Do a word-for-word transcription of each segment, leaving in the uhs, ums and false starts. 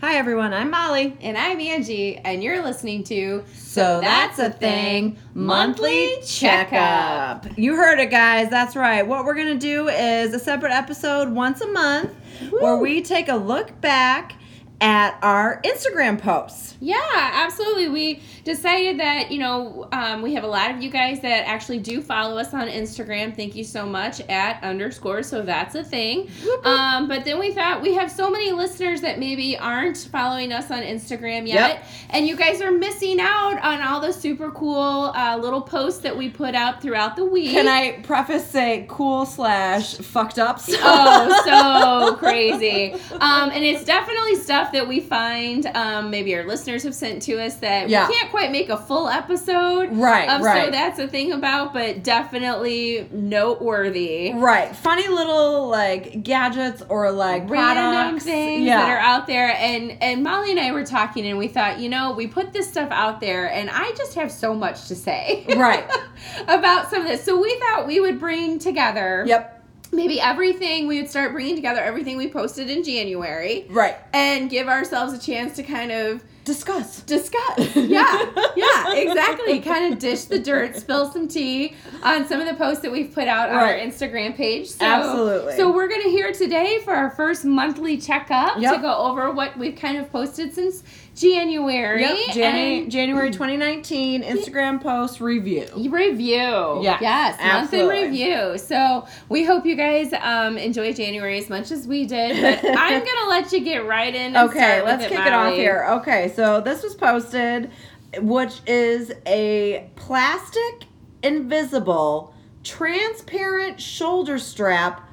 Hi everyone, I'm Molly. And I'm Angie, and you're listening to So That's a Thing Monthly Checkup. You heard it, guys. That's right. What we're going to do is a separate episode once a month Woo. where we take a look back at our Instagram posts. Yeah, absolutely. We decided that, you know, um, we have a lot of you guys that actually do follow us on Instagram. Thank you so much at underscore. So that's a thing. Um, but then we thought we have so many listeners that maybe aren't following us on Instagram yet. Yep. And you guys are missing out on all the super cool uh, little posts that we put out throughout the week. Can I preface say cool slash fucked ups? Oh, so crazy. Um, and it's definitely stuff that we find um, maybe our listeners have sent to us that Yeah. we can't quite make a full episode Right, of right. So That's a Thing about, but definitely noteworthy. Right. Funny little like gadgets or like Random products. things yeah. that are out there. And, and Molly and I were talking and we thought, you know, we put this stuff out there and I just have so much to say. Right. about some of this. So we thought we would bring together. Yep. Maybe everything, we would start bringing together everything we posted in January. Right. And give ourselves a chance to kind of Discuss. discuss. Yeah, yeah, exactly. Kind of dish the dirt, spill some tea on some of the posts that we've put out on Right. our Instagram page. So, Absolutely. So we're going to hear today for our first monthly checkup Yep. to go over what we've kind of posted since January. Yep. Janu- and January twenty nineteen Instagram post review. Review. Yes, Yes, month in absolutely. review. So we hope you guys um, enjoy January as much as we did. But I'm going to let you get right in and Okay, start with let's it, kick it off Molly. here. Okay, so this was posted, which is a plastic, invisible, transparent shoulder strap,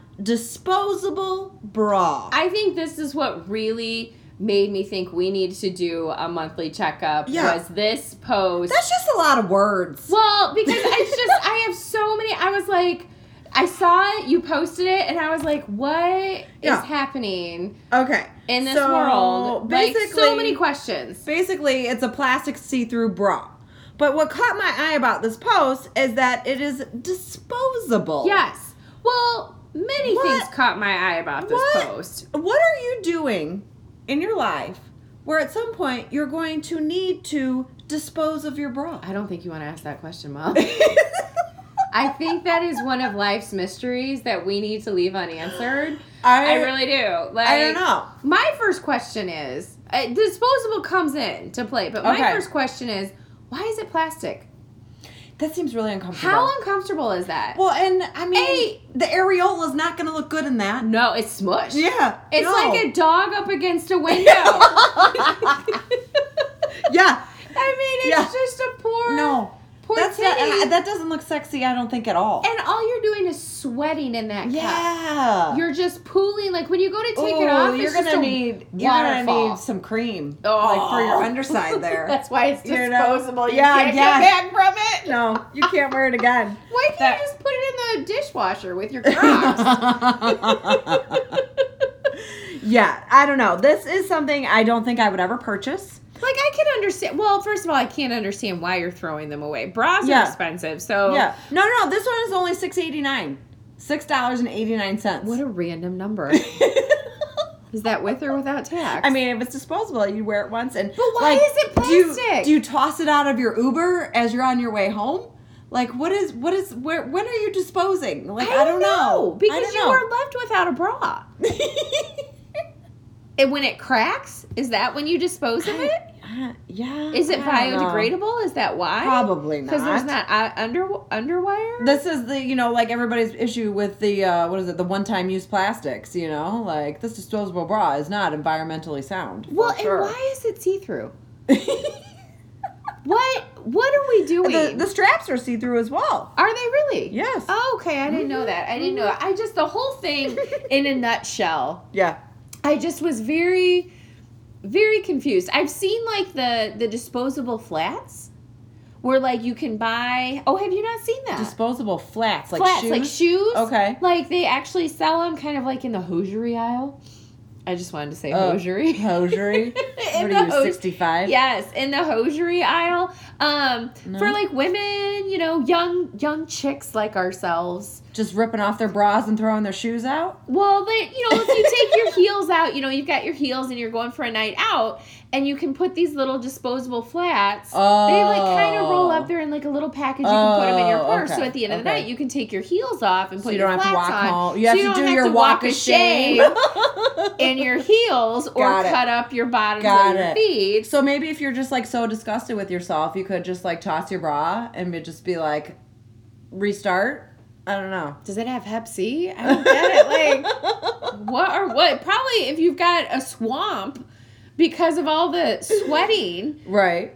disposable bra. I think this is what really made me think we need to do a monthly checkup. Yeah. Was this post? That's just a lot of words. Well, because it's just I have so many. I was like, I saw it, you posted it, and I was like, what Yeah. is happening Okay. in this so world? Like, Basically, so many questions. Basically, it's a plastic see-through bra. But what caught my eye about this post is that it is disposable. Yes. Well, many What? things caught my eye about this What? post. What are you doing in your life where at some point you're going to need to dispose of your bra? I don't think you want to ask that question, Mom. I think that is one of life's mysteries that we need to leave unanswered. I, I really do. Like, I don't know. My first question is, uh, disposable comes in to play, but my Okay. first question is, why is it plastic? That seems really uncomfortable. How uncomfortable is that? Well, and I mean, Hey. the areola is not going to look good in that. No, it's smush. Yeah. It's no. like a dog up against a window. Yeah. I mean, it's Yeah. just a poor, No. poor That's titty. not, that doesn't look sexy, I don't think, at all. And all you're doing is sweating in that cup. Yeah. You're just pooling. Like, when you go to take Ooh, it off, you're it's just gonna a need you're waterfall. gonna need some cream, Oh. like for your underside there. That's why it's You know? disposable. You, Yeah, I can't guess. get back from it. No, you can't wear it again. Why can't That- you just put it in the dishwasher with your Crocs? Yeah, I don't know. This is something I don't think I would ever purchase. Like, I can understand. Well, first of all, I can't understand why you're throwing them away. Bras Yeah. are expensive, so Yeah, no, no, no. This one is only six eighty nine, six dollars and eighty nine cents. what a random number. Is that with or without tax? I mean, if it's disposable, you wear it once, and But why like, is it Do you, plastic? do you toss it out of your Uber as you're on your way home? Like, what is what is where? When are you disposing? Like, I don't, know. because I don't you know. are left without a bra. And when it cracks, is that when you dispose of it? Uh, yeah. Is it I don't know. biodegradable? Is that why? Probably not. Because there's not uh, under underwire. This is the, you know, like everybody's issue with the, uh, what is it, the one-time use plastics, you know? Like, this disposable bra is not environmentally sound. for well, sure. and why is it see through? What What are we doing? the, the straps are see-through as well. Are they really? Yes. Oh, okay, I didn't know that. I didn't know that. I just, the whole thing in a nutshell, Yeah. I just was very, very confused. I've seen like the, the disposable flats where like you can buy, oh, have you not seen that? Disposable flats, like flats, shoes? like shoes. Okay. Like they actually sell them kind of like in the hosiery aisle. I just wanted to say Oh, hosiery. Hosiery. in What the are you, hose- sixty-five? Yes, in the hosiery aisle. Um, No. for like women, you know, young young chicks like ourselves. Just ripping off their bras and throwing their shoes out? Well, they, you know, if you take your heels out, you know, you've got your heels and you're going for a night out, and you can put these little disposable flats. Oh. They like kind of roll up there in like a little package. You can put them in your Oh, purse. okay, So at the end of the okay. night, you can take your heels off and So put you your don't have to flats walk on. home. You So have you to don't do have your to walk of shame. in your heels or Got it. cut up your bottoms Got of your it. feet. So maybe if you're just like so disgusted with yourself, you could just like toss your bra and be- just be like, restart. I don't know. Does it have Hep C? I don't get it. Like, what or what? Probably if you've got a swamp because of all the sweating. Right.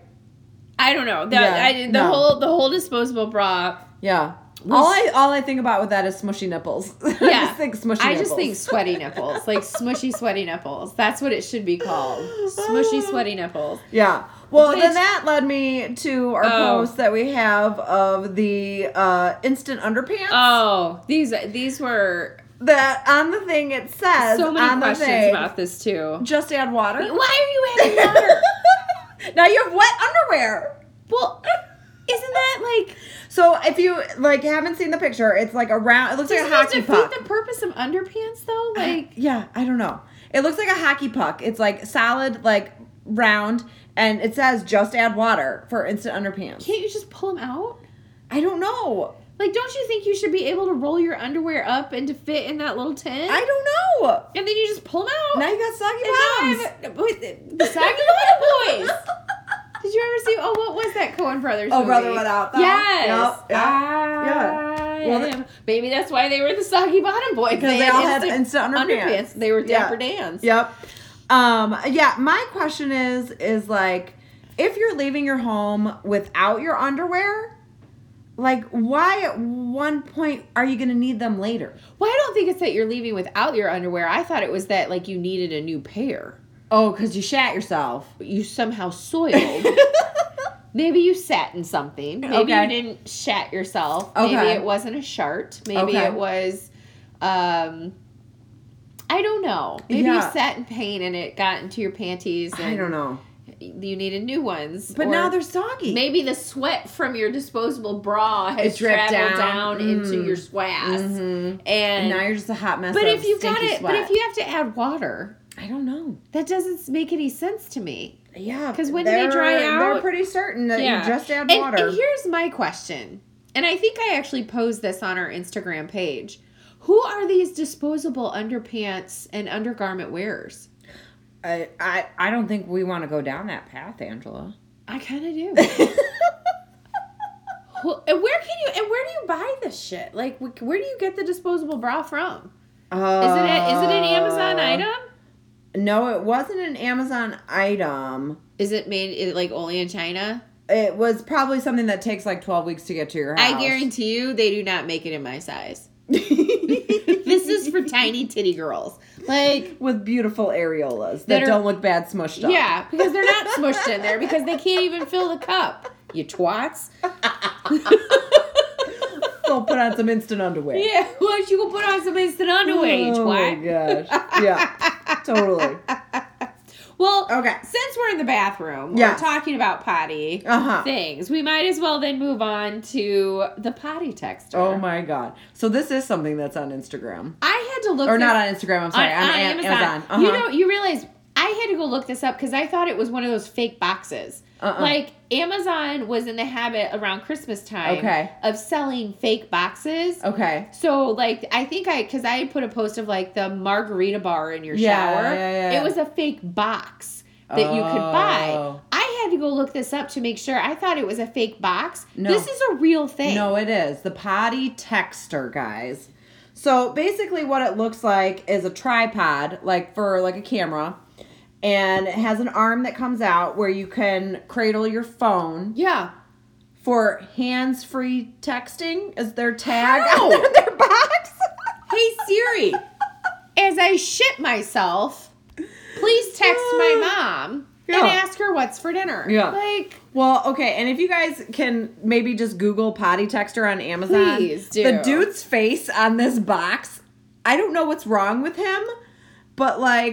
I don't know. The, Yeah, I, the no. whole the whole disposable bra. Yeah. Was- all I all I think about with that is smushy nipples. I Yeah. just think smushy I nipples. just think sweaty nipples, like smushy sweaty nipples. That's what it should be called. Smushy sweaty nipples. Yeah. Well, Which- then that led me to our Oh. post that we have of the uh, instant underpants. Oh, these these were That on the thing it says so many on the questions thing, about this too. just add water. Why are you adding water? Now you have wet underwear. Well, isn't that like So if you like haven't seen the picture, it's like a round. It looks like a doesn't that hockey defeat puck. the purpose of underpants though? Like Yeah, I don't know. It looks like a hockey puck. It's like solid, like round, and it says just add water for instant underpants. can't you just pull them out? I don't know. Like, don't you think you should be able to roll your underwear up and to fit in that little tin? I don't know. and then you just pull them out. Now you got soggy And now I bottoms. have a- wait, the, the Saggy Bottom Boys. Did you ever see? Oh, what was that Coen Brothers? Oh, movie? Brother Without Thumb. Yes. Yep, yep, I yeah. Well, am- maybe that's why they were the Soggy Bottom Boys Because they all had instant underpants. They were Yeah. Dapper Dans. Yep. Um, yeah, my question is, is like, if you're leaving your home without your underwear, like, why at one point are you going to need them later? Well, I don't think it's that you're leaving without your underwear. I thought it was that like you needed a new pair. Oh, because you shat yourself. But you somehow soiled. Maybe you sat in something. Maybe Okay. you didn't shat yourself. Maybe Okay. it wasn't a shart. Maybe Okay. it was, um, I don't know. Maybe Yeah. you sat in pain and it got into your panties. And I don't know. You needed new ones. But Or now they're soggy. maybe the sweat from your disposable bra has It dripped traveled down. down, into Mm. your swass. Mhm. And, And now you're just a hot mess but of if you've got stinky it, but sweat. if you have to add water, I don't know. that doesn't make any sense to me. Yeah. 'Cause when do they they're- dry They're out? pretty certain that Yeah. you just add And, water. and here's my question, and I think I actually posed this on our Instagram page. Who are these disposable underpants and undergarment wearers? I, I, I don't think we want to go down that path, Angela. I kind of do. Who- and where can you and where do you buy this shit? Like, wh- where do you get the disposable bra from? Uh, Is it a, is it an Amazon item? No, it wasn't an Amazon item. Is it made is it like only in China? It was probably something that takes like twelve weeks to get to your house. I guarantee you, they do not make it in my size. This is for tiny titty girls. Like, With beautiful areolas that, That are- don't look bad smushed up. yeah, because they're not smushed in there because they can't even fill the cup. You twats. Go put on some instant underwear. Yeah, why don't you go put on some instant underwear, you Oh my twat? gosh. Yeah, totally. Well, Okay. since we're in the bathroom, Yes. we're talking about potty Uh-huh. things, we might as well then move on to the potty texter. Oh my god. So this is something that's on Instagram. I had to look Or this- not on Instagram, I'm sorry. On, on Am- Amazon. Amazon. Uh-huh. You know, you realize I had to go look this up because I thought it was one of those fake boxes. Uh-uh. Like Amazon was in the habit around Christmas time Okay. of selling fake boxes. Okay. So like I think I because I had put a post of like the margarita bar in your Yeah, shower. yeah, yeah, yeah. It was a fake box that you could buy. Oh. I had to go look this up to make sure. I thought it was a fake box. No. This is a real thing. No, it is. The potty texter, guys. So basically what it looks like is a tripod, like for like a camera. And it has an arm that comes out where you can cradle your phone Yeah. for hands-free texting is their tag How? on their box. Hey Siri, as I shit myself, please text my mom Yeah. and ask her what's for dinner. Yeah. Like, Well, okay, and if you guys can maybe just Google potty texter on Amazon. Please do. The dude's face on this box, I don't know what's wrong with him, but like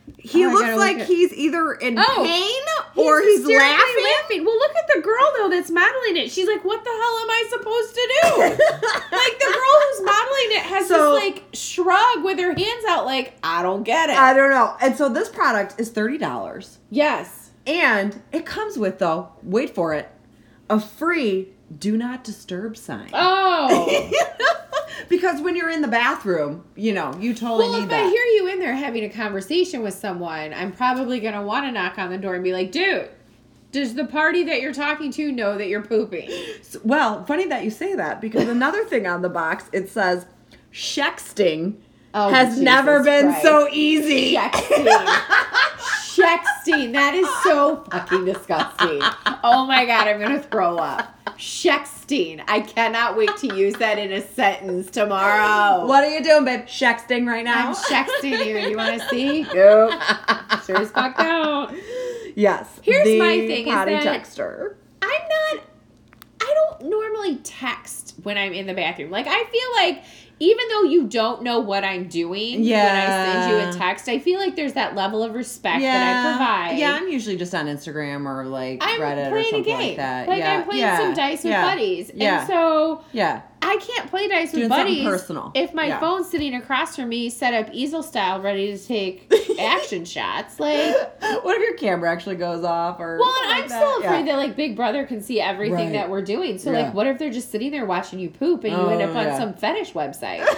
He Oh, I looks gotta like look at- he's either in Oh, pain or he's, hysterically laughing. laughing. Well, look at the girl though that's modeling it. She's like, "What the hell am I supposed to do?" Like the girl who's modeling it has So- this like shrug with her hands out, like, "I don't get it." I don't know. And so this product is thirty dollars. yes. And it comes with, though, wait for it, a free do not disturb sign. Oh. Because when you're in the bathroom, you know, you totally Well, need if that. I hear you in there having a conversation with someone, I'm probably going to want to knock on the door and be like, dude, does the party that you're talking to know that you're pooping? S- Well, funny that you say that because another thing on the box, it says, Shexting Oh, has Jesus never been Christ. so easy. Shexting. Shexting. That is so fucking disgusting. Oh my God, I'm going to throw up. Shexting. I cannot wait to use that in a sentence tomorrow. What are you doing, babe? Shexting right now? I'm shexting you. You want to see? Nope. Sure as fuck don't. Yes. Here's the my thing is potty that- texter. I'm not, I don't normally text when I'm in the bathroom. Like, I feel like even though you don't know what I'm doing when I send you Yeah. a text, I feel like there's that level of respect that I provide. Yeah, I'm usually just on Instagram or like I'm Reddit or playing a something game. like that. Like, yeah. I'm playing yeah. some dice with yeah. buddies. Yeah. And so Yeah. I can't play dice Doing with something buddies personal. if my Yeah. phone's sitting across from me, set up easel style, ready to take action shots. Like, What if your camera actually goes off or well, something and I'm like still that? afraid Yeah. that like Big Brother can see everything Right. that we're doing. So Yeah. like, what if they're just sitting there watching you poop and you end Oh, up on yeah. some fetish website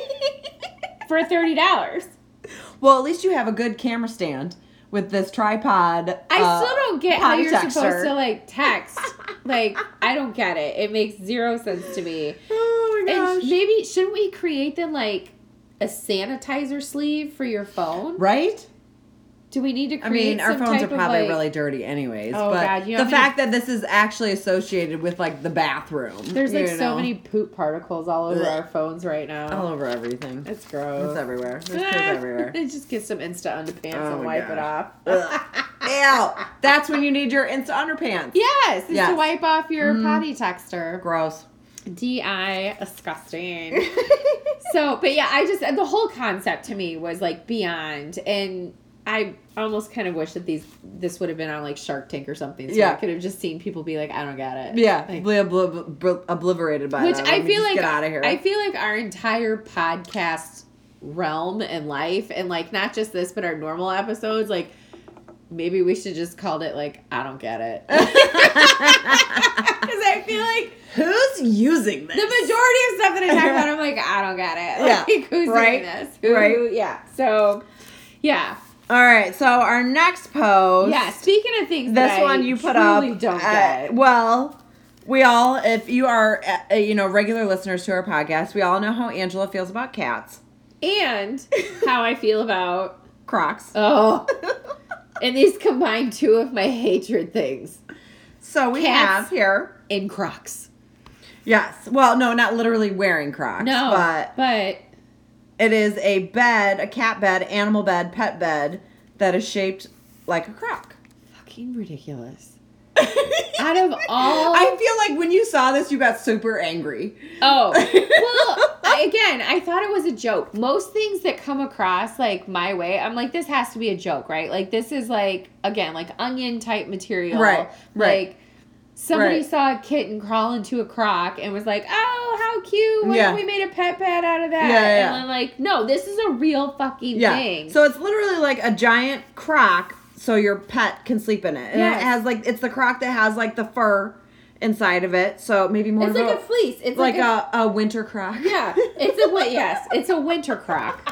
for thirty dollars? Well, at least you have a good camera stand with this tripod. I uh, still don't get how potty you're texter. supposed to like text. Like, I don't get it. It makes zero sense to me. Oh my And gosh. maybe shouldn't we create them like a sanitizer sleeve for your phone? Right? Do we need to I create mean, our some phones type are probably of, like, really dirty anyways. Oh, but God, you know the how many- fact that this is actually associated with like the bathroom. There's like you so know, many poop particles all over Ugh. our phones right now. all over everything. It's gross. It's everywhere. There's poop everywhere. Just get some Insta underpants Oh and my wipe it gosh. off. Ew. That's when you need your Insta underpants. Yes, it's Yes. to wipe off your Mhm. potty texter. Gross. D I disgusting. So, but yeah, I just the whole concept to me was like beyond, and I almost kind of wish that these this would have been on like Shark Tank or something. So Yeah. I could have just seen people be like, I don't get it. Yeah, Like, bli- obli- bli- obliterated by which that. I Let me feel just like get out of here. I feel like our entire podcast realm and life, and like not just this, but our normal episodes, like maybe we should just called it like I don't get it, because I feel like Who's using this? the majority of stuff that I talk about, I'm like I don't get it. Yeah, Like, who's right, doing this? Who, right. Yeah. So, yeah. All right, so our next post. Yeah. Speaking of things, This that one I you put up. truly don't uh, get. well, we all, if you are, uh, you know, regular listeners to our podcast, we all know how Angela feels about cats. And how I feel about Crocs. oh, and these combine two of my hatred things. So we Cats. have here. In Crocs. Yes. Well, no, not literally wearing Crocs. No, But but it is a bed, a cat bed, animal bed, pet bed that is shaped like a croc. fucking ridiculous. Out of all, I feel like when you saw this, you got super angry. oh, well, I, again, I thought it was a joke. Most things that come across like my way, I'm like, this has to be a joke, right? Like this is like again, like onion type material, Right, right. Like somebody Right. saw a kitten crawl into a crock and was like, oh, how cute! What Yeah. if we made a pet bed out of that? Yeah, yeah, And yeah. I'm like, no, this is a real fucking Yeah. thing. So it's literally like a giant croc so your pet can sleep in it. And Yes. it has like, it's the croc that has like the fur inside of it. So maybe more it's of like a, a fleece. It's like, like, a, a winter croc. Yeah, it's a wi- yes, it's a winter croc.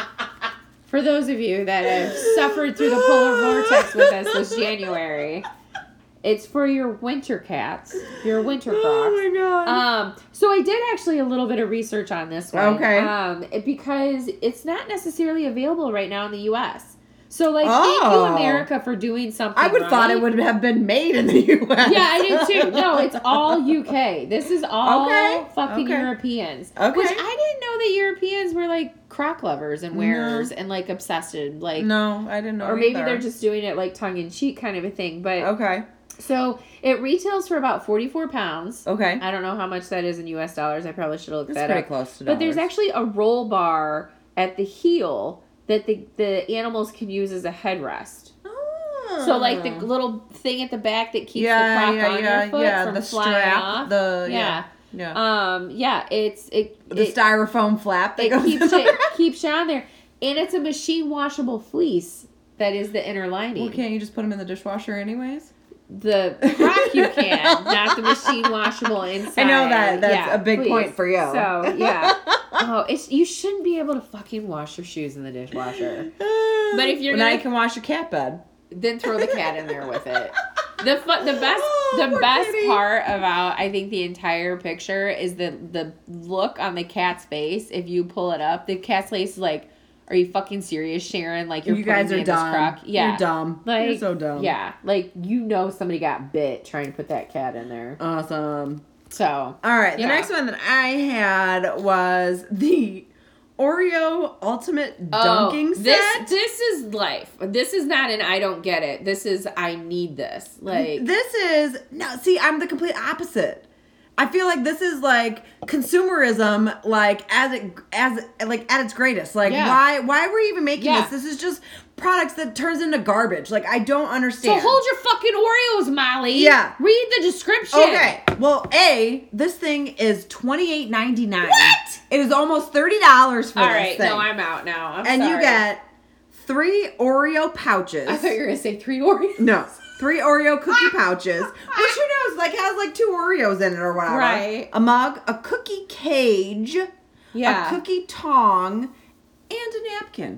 For those of you that have suffered through the polar vortex with us this January, it's for your winter cats, your winter crocs. Oh my god. Um, so I did actually a little bit of research on this one. Okay. Um, it- because it's not necessarily available right now in the U S. So like, thank Oh. you America for doing something. I would have thought it right. would have been made in the U S. Yeah, I did too. No, it's all U K. This is all Okay, fucking okay. Europeans. Okay. Which I didn't know that Europeans were like croc lovers and wearers and like obsessed. Like, No, I didn't know. or maybe either. they're just doing it like tongue in cheek kind of a thing. But Okay. so it retails for about forty-four pounds. Okay. I don't know how much that is in U S dollars. I probably should have looked That's that pretty up. close to But there's dollars. actually a roll bar at the heel that the the animals can use as a headrest. Oh. So like the little thing at the back that keeps yeah, the crock yeah, on yeah, your foot yeah. from the flying strap, off. the yeah. yeah, yeah. Um, yeah, it's it. The it, styrofoam flap that it goes keeps in it keeps you on there, and it's a machine washable fleece that is the inner lining. Well, can't you just put them in the dishwasher anyways? The crock you can, not the machine washable inside. I know that. That's yeah, a big please. point for you. So yeah. Oh, it's you shouldn't be able to fucking wash your shoes in the dishwasher. But if you're well, now gonna, you can wash your cat bed. then throw the cat in there with it. The fu- the best Oh, the poor best kitty. part about I think the entire picture is the the look on the cat's face. If you pull it up, the cat's face is like, "Are you fucking serious, Sharon? Like you're You putting guys me are in this dumb. crock?" Yeah, You're dumb. Like, You're so dumb. Yeah, like you know somebody got bit trying to put that cat in there. Awesome. So All right. The Yeah. next one that I had was the Oreo Ultimate Dunking oh, Set. this this is life. This is not an I don't get it. This is I need this. Like This is no. See, I'm the complete opposite. I feel like this is like consumerism, like as it as like at its greatest. Like Yeah. why why are we even making Yeah. this? This is just products that turns into garbage. Like I don't so understand. hold your fucking Oreos, Molly. Yeah. Read the description. Okay. Well, A, this thing is twenty-eight ninety-nine. What? It is almost thirty dollars for All this right. thing. No, I'm out now. I'm and sorry. you get three Oreo pouches. I thought you were gonna say three Oreos. No. Three Oreo cookie pouches, which who knows, like has like two Oreos in it or whatever. Right. A mug, a cookie cage, Yeah. a cookie tong, and a napkin.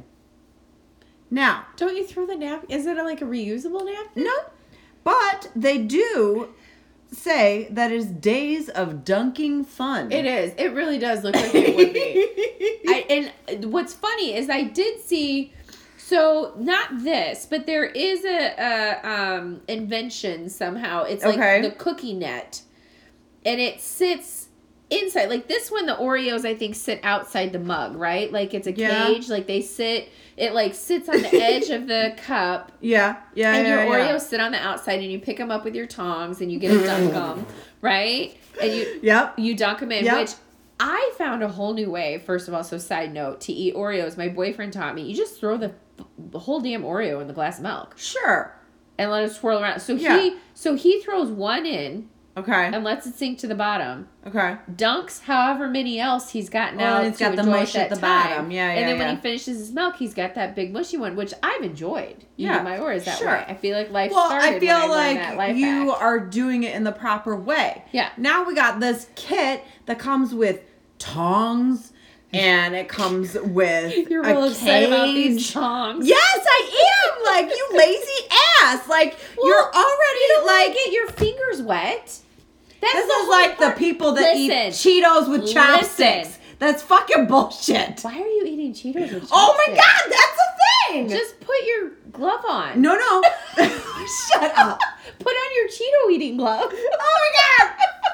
Now, Don't you throw the nap? Is it like a reusable napkin? no, but they do say that is days of dunking fun. It is. It really does look like it would be. I, and what's funny is I did see. So not this, but there is a, a um, invention somehow. It's like Okay. the cookie net, and it sits inside. Like this one, the Oreos I think sit outside the mug, right? Like it's a Yeah. cage. Like they sit. It like sits on the edge of the cup, Yeah, yeah, and yeah, your yeah. Oreos sit on the outside, and you pick them up with your tongs, and you get a dunk 'em, right? And you Yep. you dunk them in, Yep. which I found a whole new way. First of all, so side note, to eat Oreos, my boyfriend taught me. You just throw the, the whole damn Oreo in the glass of milk Sure. and let it swirl around. So Yeah. he so he throws one in Okay. and lets it sink to the bottom. Okay. Dunks however many else he's got now. Well, he's to got the enjoy mush at at that the time. bottom. Yeah, And yeah, then when yeah. he finishes his milk, he's got that big mushy one, which I've enjoyed. Yeah, Eating my Oreos that sure. way. I feel like life Well, started I feel when I learned that like life you hack. are doing it in the proper way. Yeah. Now we got this kit that comes with tongs, and it comes with You're a real upset about these cage. tongs. Yes, I am. Like you lazy ass. Like Well, you're already You don't like. like get your fingers wet. That's This the is whole like the part. people that eat Listen. Cheetos with Listen. chopsticks. That's fucking bullshit. Why are you eating Cheetos with Oh my chopsticks? god, that's a thing. Just put your glove on. no, no. Shut up. Put on your Cheeto eating glove. Oh my god.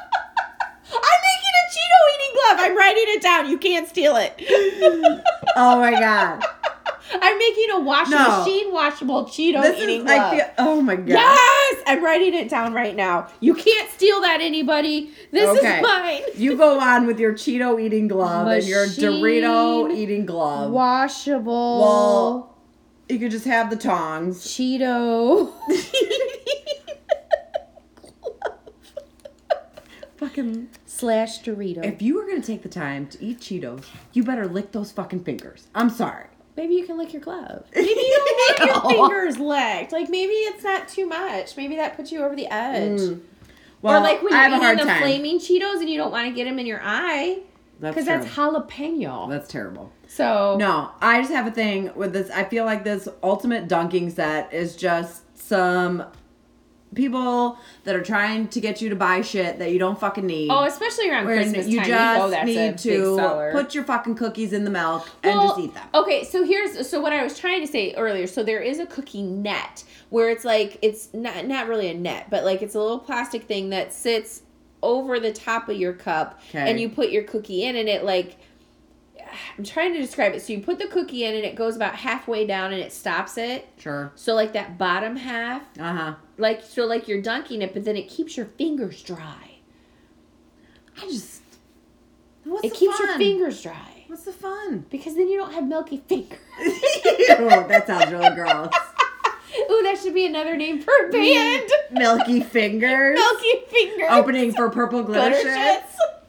I'm making a Cheeto eating glove. I'm writing it down. You can't steal it. Oh my god. I'm making a wash No. machine washable Cheeto This eating is glove. I feel oh my god. Yes! I'm writing it down right now. You can't steal that, anybody. This Okay. is mine. You go on with your Cheeto eating glove and your Machine Dorito eating glove. Washable. Well, you could just have the tongs. Cheeto. Fucking. Slash Dorito. If you were gonna take the time to eat Cheetos, you better lick those fucking fingers. I'm sorry. Maybe you can lick your glove. Maybe you don't want No. your fingers licked. Like maybe it's not too much. Maybe that puts you over the edge. Mm. Well, or like when I you're have a eating hard the time. flaming Cheetos and you don't want to get them in your eye That's because that's terrible. jalapeno. That's terrible. So No, I just have a thing with this. I feel like this ultimate dunking set is just some people that are trying to get you to buy shit that you don't fucking need. oh, especially around When Christmas you time, just you know that's a need big to seller. put your fucking cookies in the milk and Well, just eat them. Okay, so here's so what I was trying to say earlier. So there is a cookie net where it's like it's not not really a net, but like it's a little plastic thing that sits over the top of your cup, Okay. and you put your cookie in, and it like I'm trying to describe it. So you put the cookie in, and it goes about halfway down, and it stops it. Sure. So like that bottom half, Uh huh. like so like you're dunking it, but then it keeps your fingers dry. I just. What's It the keeps your fun? fingers dry. What's the fun? Because then you don't have milky fingers. Ew, that sounds really gross. Ooh, that should be another name for a band. Milky Fingers. Milky Fingers. Opening for Purple Glitter, Glitter Shits.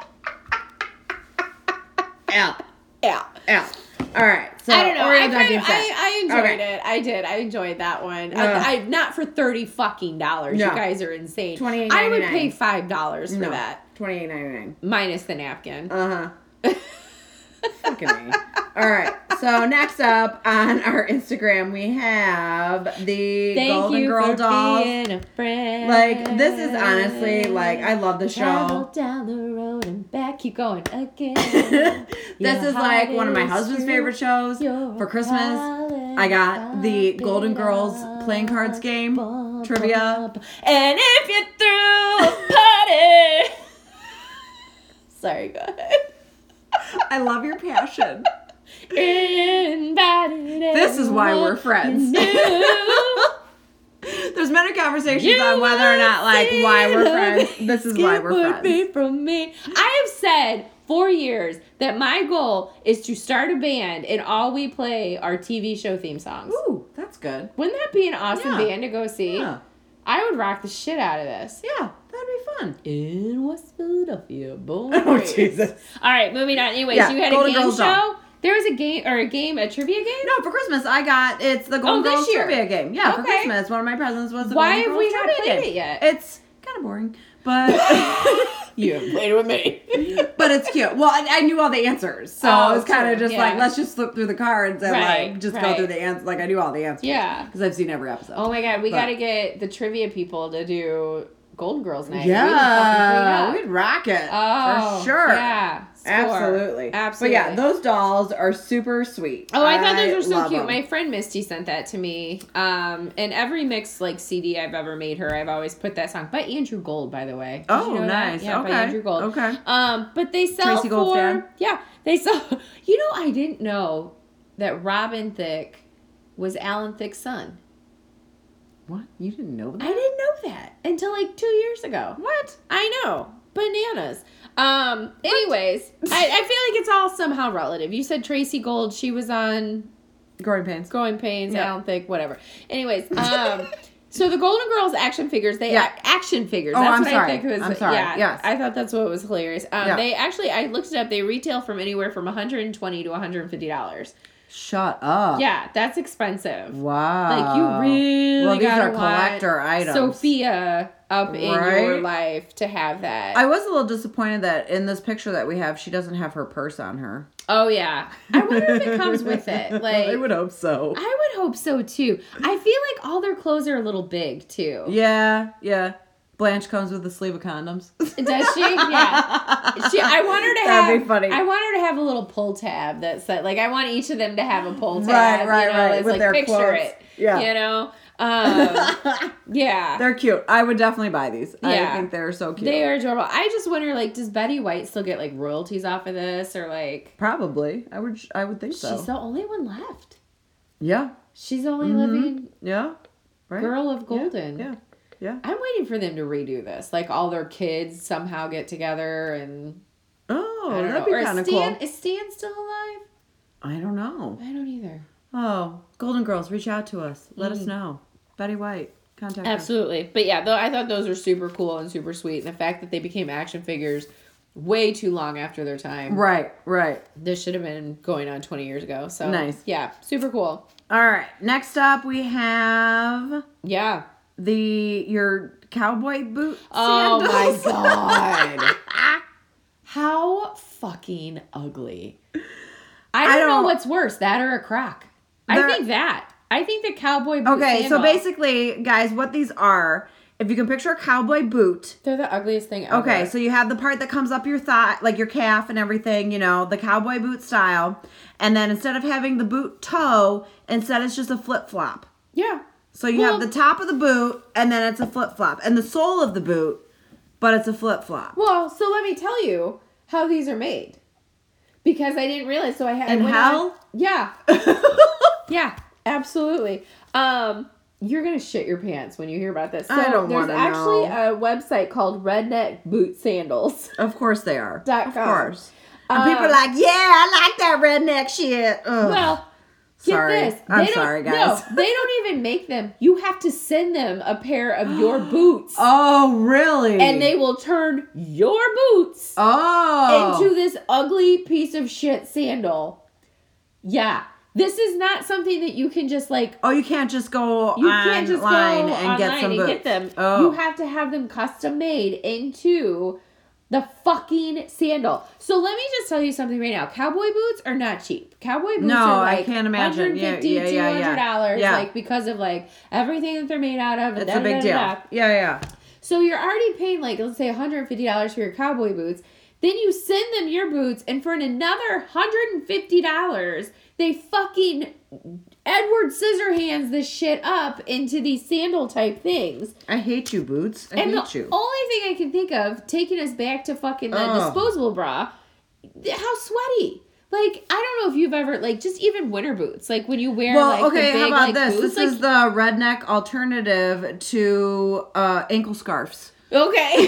Yeah. Yeah. Yeah. All right. So I don't know. Oreo I, kind Dunkin' of, set. I, I enjoyed Okay. it. I did. I enjoyed that one. Ugh. I, I not for thirty fucking dollars. No. You guys are insane. twenty-eight I would ninety-nine. pay five dollars for No. that, Twenty-eight ninety-nine. minus the napkin. Uh huh. Fucking me. All right. So next up on our Instagram, we have the Thank Golden you Girl for dolls. being a friend. Like, this is honestly, like, I love the Travel show. down the road and back. Keep going again. This is like one of my husband's favorite shows. For Christmas, I got the Golden Girls playing cards game trivia. And if you threw a party. Sorry, go ahead. I love your passion. Invited This is why we're friends. There's many conversations on whether or not, like, why we're friends. This is why we're friends. Me from me. I have said for years that my goal is to start a band and all we play are T V show theme songs. Ooh, that's good. Wouldn't that be an awesome Yeah. band to go see? Yeah. I would rock the shit out of this. Yeah, that'd be fun. In West Philadelphia, boy. Oh, Jesus. All right, moving on. Anyways, Yeah, you had Golden a game Girls show? doll. There was a game, or a game, a trivia game? No, for Christmas, I got, it's the Golden Oh, this Girls year. trivia game. Yeah, for Okay. Christmas. One of my presents was the Why Golden have Girls we not trivia played game. it yet? It's kind of boring, but You haven't played it with me. but it's cute. Well, I, I knew all the answers, so Oh, it was kind true, of just yeah. like, let's just flip through the cards and Right, like just go right. through the answers. Like I knew all the answers. Yeah. because I've seen every episode. Oh my god, we But- got to get the trivia people to do Golden Girls night. yeah, We would fucking we'd rock it Oh, for sure. Yeah. Score. Absolutely. Absolutely. But yeah, those dolls are super sweet. Oh, I thought those were so love cute. them. My friend Misty sent that to me. Um, and every mix like C D I've ever made her, I've always put that song by Andrew Gold, by the way. Did Oh, you know that? nice. Yeah, okay. by Andrew Gold. Okay. Um, but they sell Tracy Gold for fan? yeah, they sell. You know, I didn't know that Robin Thicke was Alan Thicke's son. What? You didn't know that? I didn't know that until like two years ago. What? I know. Bananas. Um, anyways, I, I feel like it's all somehow relative. You said Tracy Gold, she was on Growing pains. Growing Pains, Yeah. Alan Thicke, whatever. Anyways, um, so the Golden Girls action figures, they Yeah. action figures. Oh, That's I'm what sorry. I think was I'm sorry. yeah. Yes. I thought that's what was hilarious. Um, Yeah. they actually I looked it up, they retail from anywhere from one hundred twenty to one hundred fifty dollars. Shut up. Yeah, that's expensive. Wow. Like you really Well, these gotta are want collector items. Sophia up in your Right? life to have that. I was a little disappointed that in this picture that we have, she doesn't have her purse on her. oh yeah. I wonder if it comes with it. Like I would hope so. I would hope so too. I feel like all their clothes are a little big too. Yeah, yeah. Blanche comes with a sleeve of condoms. Does she? Yeah. She, I want her to That'd have. be funny. I want her to have a little pull tab that said, like, I want each of them to have a pull tab. Right, right, you know, right, It's with like their picture quotes. it. Yeah. You know. Um, yeah. They're cute. I would definitely buy these. Yeah. I think they're so cute. They are adorable. I just wonder, like, does Betty White still get like royalties off of this, or like? Probably. I would. I would think so. She's the only one left. Yeah. She's the only Mhm. living Yeah. Right. girl of Yeah, Golden. Yeah. Yeah. I'm waiting for them to redo this. Like all their kids somehow get together and Oh, I don't that'd know. be Or is kind of cool. Stan, is Stan still alive? I don't know. I don't either. Oh, Golden Girls, reach out to us. Let us Mm. know. Betty White, contact us. Absolutely. But yeah, though I thought those were super cool and super sweet. And the fact that they became action figures way too long after their time. Right, right. This should have been going on twenty years ago. So Nice. Yeah, super cool. All right. Next up, we have Yeah. the your cowboy boot. Oh my sandals. god. How fucking ugly. I don't, I know don't- what's worse, that or a croc. They're- I think that. I think the cowboy boot Okay, so sandal, basically, guys, what these are, if you can picture a cowboy boot. they're the ugliest thing ever. Okay, so you have the part that comes up your thigh, like your calf and everything, you know, the cowboy boot style. And then instead of having the boot toe, instead it's just a flip flop. Yeah. So you Well- have the top of the boot, and then it's a flip flop, and the sole of the boot, but it's a flip flop. Well, so let me tell you how these are made. Because I didn't realize, so I had. I In went hell? on- yeah. Yeah, absolutely. Um, you're gonna shit your pants when you hear about this. So I don't there's wanna actually know. a website called Redneck Boot Sandals. Of course they are. Dot Of com. course. And people are Um, like, yeah, I like that redneck shit. Ugh. Well, get Sorry. this. They I'm don't- sorry, guys. No, they don't even make them. You have to send them a pair of your boots. Oh, really? And they will turn your boots oh. into this ugly piece of shit sandal. Yeah. This is not something that you can just like. Oh, you can't just go You can't just go online and online get some and boots. get them. Oh. You have to have them custom made into the fucking sandal. So let me just tell you something right now. Cowboy boots are not cheap. Cowboy boots No, are I like can't imagine. Yeah, one hundred fifty yeah, dollars, yeah, two hundred dollars, yeah. like because of like everything that they're made out of. And It's a big deal. da-da-da-da. Yeah, yeah. So you're already paying like, let's say one hundred fifty dollars for your cowboy boots. Then you send them your boots, and for another one hundred fifty dollars, they fucking Edward Scissorhands this shit up into these sandal type things. I hate you, Boots. I and hate the you. only thing I can think of, taking us back to fucking the Ugh. disposable bra, how sweaty. Like, I don't know if you've ever, like, just even winter boots. Like, when you wear, Well, like, okay, the big, how about like, this? boots. This like, is the redneck alternative to uh, ankle scarves. Okay.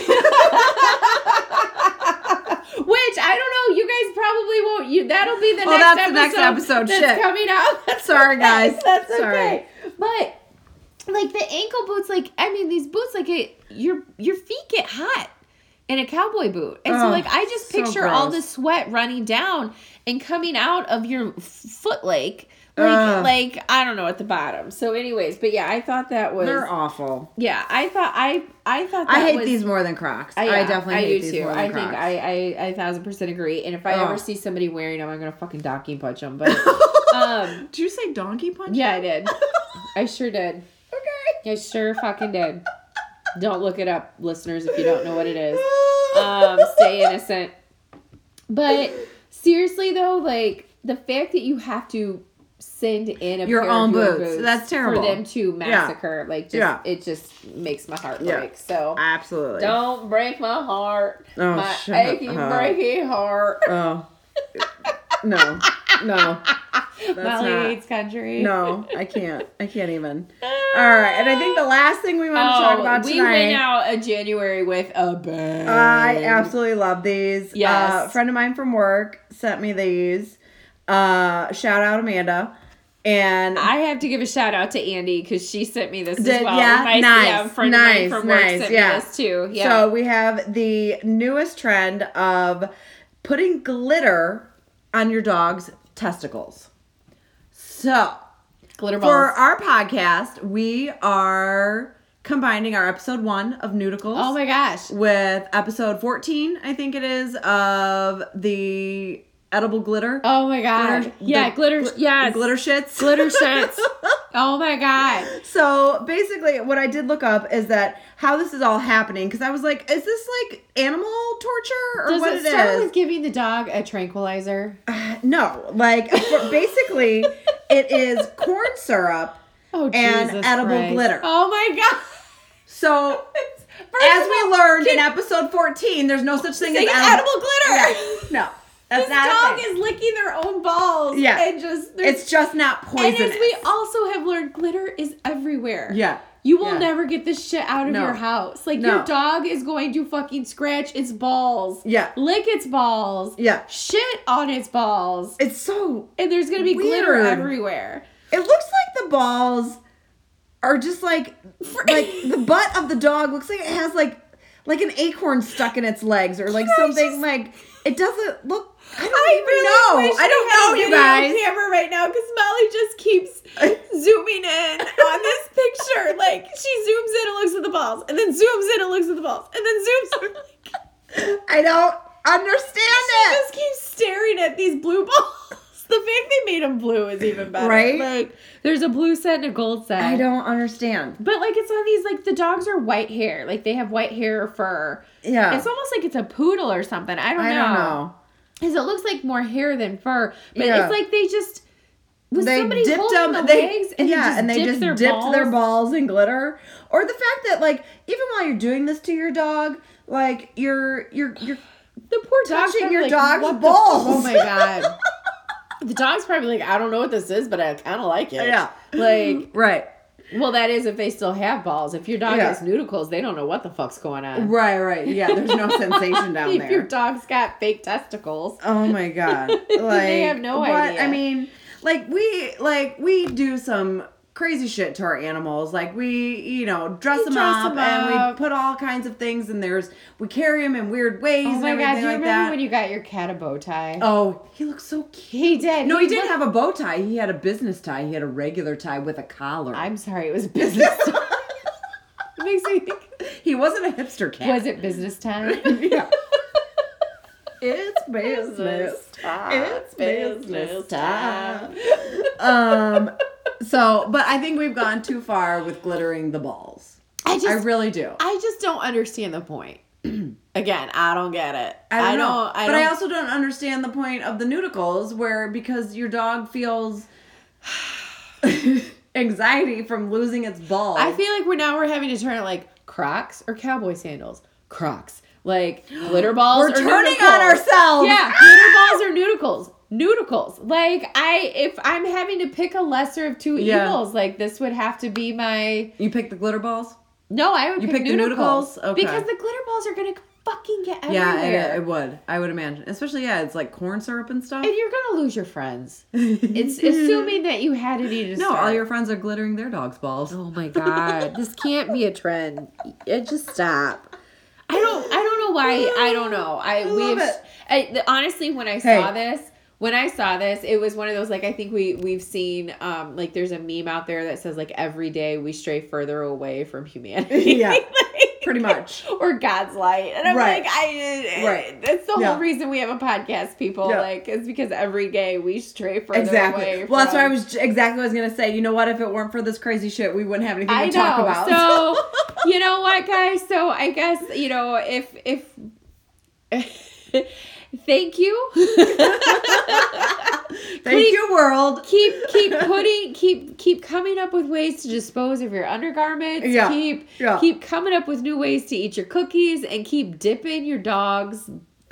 Which, I don't know, you guys probably won't, you. that'll be the Oh, next that's episode the next episode. that's Shit. coming out. That's Sorry, okay. guys. That's Sorry. okay. But, like, the ankle boots, like, I mean, these boots, like, it, your your feet get hot in a cowboy boot. And so, Oh, like, I just so picture all gross. the sweat running down and coming out of your f- foot like, like, Ugh. like, I don't know, at the bottom. So, anyways, but yeah, I thought that was, They're awful. yeah, I thought, I, I thought that I hate was, these more than Crocs. I, I, yeah, definitely I hate do these too. more than I Crocs. think I, I, I a thousand percent agree. And if I Oh. ever see somebody wearing them, I'm gonna fucking donkey punch them. But um, Did you say donkey punch? yeah, I did. I sure did. Okay. I sure fucking did. Don't look it up, listeners, if you don't know what it is. Um, stay innocent. But seriously though, like the fact that you have to send in a Your pair own of your boots. boots That's terrible. for them to massacre, like just Yeah. it just makes my heart Yeah. break. So Absolutely. don't break my heart. Oh, my shut achy, up. breaky heart. Oh. No. No. That's Molly not. hates country. No, I can't. I can't even. All right, and I think the last thing we want to talk about Oh, we tonight. went out a January with a bang. I absolutely love these. Yes. Uh, a friend of mine from work sent me these. Uh, shout out Amanda. And I have to give a shout out to Andy because she sent me this Did- as well. yeah? My, Nice, yeah, a friend nice, of mine from work nice, sent yeah. me this too. Yeah. so we have the newest trend of putting glitter on your dog's testicles. So glitter balls. for our podcast, we are combining our episode one of Nudicles. Oh my gosh. With episode fourteen, I think it is, of the edible glitter. Oh my god. Glitter- yeah, the glitter. gl- yes. Glitter shits. Glitter shits. Oh my god. So basically, what I did look up is that how this is all happening, because I was like, is this like animal torture or Does what it it start is? with giving the dog a tranquilizer? Uh, no, like for- basically, it is corn syrup. Oh, And Jesus edible Christ. glitter. Oh my god. So First as of we all, learned in can- episode fourteen, there's no such thing Say as edible glitter. Yeah. No, that's This not a dog thing. is licking their own balls. Yeah. And just there's- It's just not poisonous. And as we also have learned, glitter is everywhere. yeah. You will Yeah. never get this shit out of No. your house. Like, No. your dog is going to fucking scratch its balls. Yeah. Lick its balls. Yeah. Shit on its balls. It's so. And there's going to be glitter Weird. everywhere. It looks like the balls are just like like the butt of the dog looks like it has like like an acorn stuck in its legs or like You know, I something just- like it doesn't look. I don't I even really know. wish I don't we had know, a you video guys. camera right now because Molly just keeps zooming in on this picture. Like, she zooms in and looks at the balls, and then zooms in and looks at the balls, and then zooms in. Like, I don't understand she it. just keeps staring at these blue balls. The fact they made them blue is even better. Right? Like, there's a blue set and a gold set. I don't understand. But, like, it's on these, like, the dogs are white hair. Like, they have white hair or fur. Yeah. It's almost like it's a poodle or something. I don't I know. don't know. Because it looks like more hair than fur. But Yeah. it's like they just... Was They somebody dipped holding them. the They legs and yeah, they just and they dipped just their dipped balls? their balls in glitter. Or the fact that like even while you're doing this to your dog, like you're you're you're The poor dog's touching probably your like, dog's what the balls. fuck? Oh my god. The dog's probably like, I don't know what this is, but I kind of like it. yeah Like, right. Well, that is if they still have balls. If your dog Yeah. has nudicles, they don't know what the fuck's going on. Right, right. Yeah, there's no sensation down if there. your dog's got fake testicles. Oh my god. Like They have no what, idea. I mean, like we like we do some crazy shit to our animals. Like we, you know, dress We them dress up them and up. we put all kinds of things and there's we carry them in weird ways Oh and my god, everything do you like remember that. when you got your cat a bow tie? Oh, he looks so cute. He did. No, he, didn't looked- have a bow tie. He had a business tie. He had a regular tie with a collar. I'm sorry, it was business time. It makes me think. He wasn't a hipster cat. Was it business time? Yeah. It's business. Business time. It's business Business time. time. um. So, but I think we've gone too far with glittering the balls. I just, I really do. I just don't understand the point. Again, I don't get it. I don't, I know. don't I but don't, I also don't understand the point of the nudicles, where because your dog feels anxiety from losing its balls. I feel like we're now we're having to turn it like Crocs or cowboy sandals. Crocs. Like glitter balls We're or turning nudicles. on ourselves. Yeah, glitter balls or nudicles. Nudicles. Like I if I'm having to pick a lesser of two Yeah. evils, like this would have to be my You pick the glitter balls? No, I would You pick pick the nudicles. nudicles? Okay. Because the glitter balls are gonna fucking get Yeah, everywhere. it, it would. I would imagine. Especially, yeah, it's like corn syrup and stuff. And you're gonna lose your friends. It's assuming that you had it eat a No, star. all your friends are glittering their dog's balls. Oh my god, this can't be a trend. It just stop. I don't. I don't know why. I don't know. I, I we've. love it. I, the, honestly, when I Hey. saw this, when I saw this, it was one of those like I think we we've seen. Um, like there's a meme out there that says like every day we stray further away from humanity. Yeah. Like, Pretty much. or God's light, and I'm Right. like, I. Right. That's the Yeah. whole reason we have a podcast, people. Yeah. Like it's because every day we stray further Exactly. away. Well, that's from- what I was exactly what I was gonna say. You know what? If it weren't for this crazy shit, we wouldn't have anything I to talk know. about. So, you know what, guys? So I guess, you know, if if thank you. Thank Keep- you, world. Keep keep putting keep keep coming up with ways to dispose of your undergarments. Yeah. Keep Yeah. keep coming up with new ways to eat your cookies and keep dipping your dog's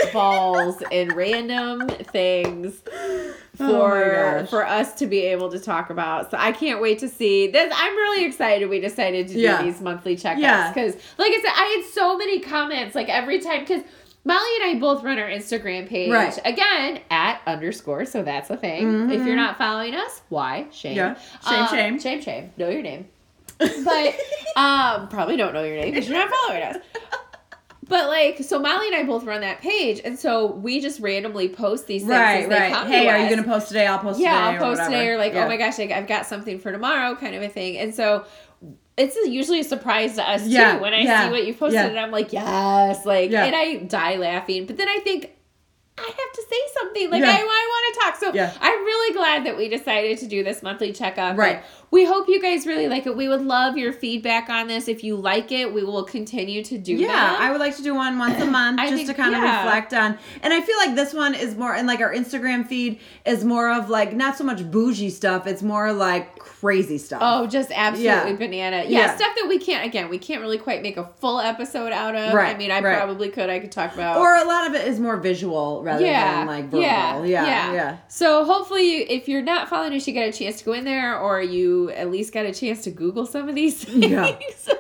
balls in random things Oh my for gosh. for us to be able to talk about. So I can't wait to see this. I'm really excited we decided to do Yeah. these monthly checkups Yeah. because, like I said, I had so many comments like every time because Molly and I both run our Instagram page. Right. Again, at underscore, so that's a thing. If you're not following us, why? Shame. Yeah. Shame, Um, shame. Shame, shame. Know your name. But um, probably don't know your name because you're not following us. But like, so Molly and I both run that page, and so we just randomly post these things Right, as they right. come Hey, to are you us. gonna post today? I'll post Yeah, today. I'll post or today, or like, Yeah. oh my gosh, like, I've got something for tomorrow, kind of a thing. And so it's usually a surprise to us Yeah, too when I yeah, see what you posted, yeah. and I'm like, yes, like, Yeah. and I die laughing. But then I think I have to say something, like, Yeah. I, I want to talk. So Yeah. I'm really glad that we decided to do this monthly checkup. Right. And we hope you guys really like it. We would love your feedback on this. If you like it, we will continue to do Yeah, that. I would like to do one once a month I just think- to kind of yeah. reflect on. And I feel like this one is more, and like our Instagram feed is more of like not so much bougie stuff. It's more like crazy stuff. Oh, just absolutely Yeah. banana. Yeah, Yeah. stuff that we can't, again, we can't really quite make a full episode out of. Right, I mean, I right. probably could. I could talk about. Or a lot of it is more visual rather yeah, than like verbal. yeah, Yeah, yeah. yeah. So hopefully, if you're not following us, you get a chance to go in there, or you at least got a chance to Google some of these things. Yeah.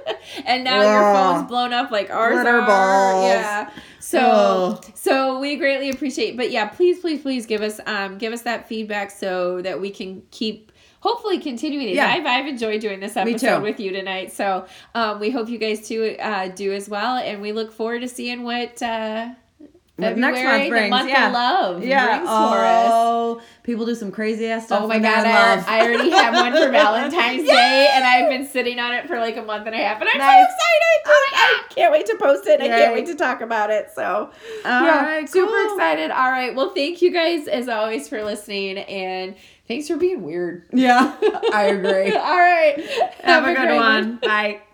And now your Ugh. phone's blown up like ours Glitter are. balls. Yeah. So, Ugh. so we greatly appreciate. But yeah, please, please, please give us, um, give us that feedback so that we can keep. Hopefully continuing it. Yeah. I've, I've enjoyed doing this Me episode too. with you tonight. So um, we hope you guys too uh, do as well. And we look forward to seeing what uh, What February, next month brings. the month yeah. of love, Yeah. brings for us. Oh, people do some crazy ass stuff. Oh my when they're god, in I, love. I already have one for Valentine's Day, and I've been sitting on it for like a month and a half, and I'm Nice. so excited! I can't wait to post it. I Yay. can't wait to talk about it. So, All yeah, right, super cool. excited. All right, well, thank you guys as always for listening, and thanks for being weird. Yeah, I agree. All right, Have, a good great one. Bye.